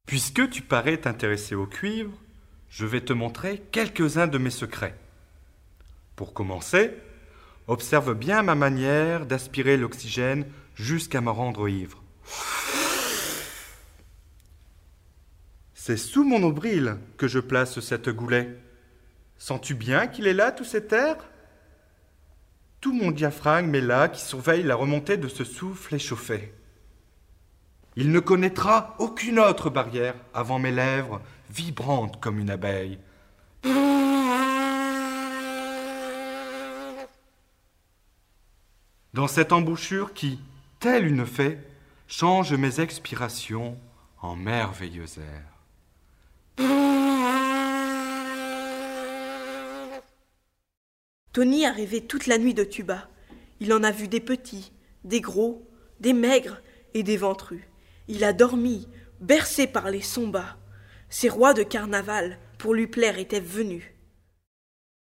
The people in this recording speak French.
Puisque tu parais t'intéresser au cuivre, je vais te montrer quelques-uns de mes secrets. Pour commencer, observe bien ma manière d'aspirer l'oxygène jusqu'à me rendre ivre. C'est sous mon nombril que je place cette goulet. Sens-tu bien qu'il est là, tout cet air ? Tout mon diaphragme est là qui surveille la remontée de ce souffle échauffé. Il ne connaîtra aucune autre barrière avant mes lèvres vibrantes comme une abeille. Dans cette embouchure qui, telle une fée, change mes expirations en merveilleux airs. Tony a rêvé toute la nuit de tuba. Il en a vu des petits, des gros, des maigres et des ventrus. Il a dormi, bercé par les sons bas. Ces rois de carnaval, pour lui plaire, étaient venus.